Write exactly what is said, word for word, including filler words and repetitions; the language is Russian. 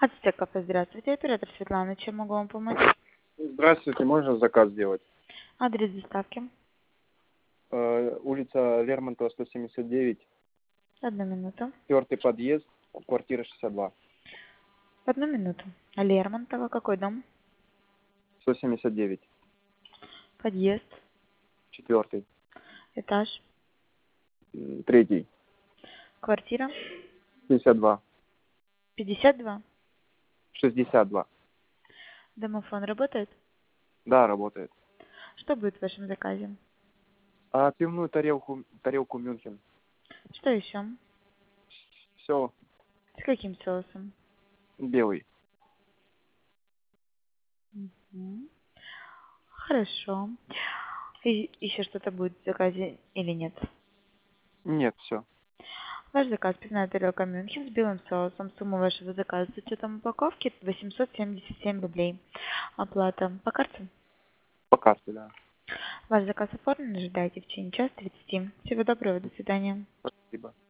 Ацтек кафе, здравствуйте. Оператор Светлана, чем могу вам помочь? Здравствуйте, можно заказ сделать? Адрес доставки. Э, улица Лермонтова, сто семьдесят девять, Одну минуту. четвертый подъезд, квартира шестьдесят два. Одну минуту. Лермонтова, какой дом? сто семьдесят девять, Подъезд. четвертый, Этаж. м, третий, Квартира. шестьдесят два, пятьдесят два. шестьдесят два. Домофон работает? Да, работает. Что будет в вашем заказе? А пивную тарелку, тарелку Мюнхен. Что еще? Все, С каким соусом? белый. Мгм. Хорошо. И еще что-то будет в заказе или нет? Нет, все. Ваш заказ пивная тарелка Мюнхен с белым соусом. Сумма вашего заказа с учетом упаковки восемьсот семьдесят семь рублей. Оплата по карте. По карте, да. Ваш заказ оформлен, ожидайте в течение часа тридцати. Всего доброго, до свидания. Спасибо.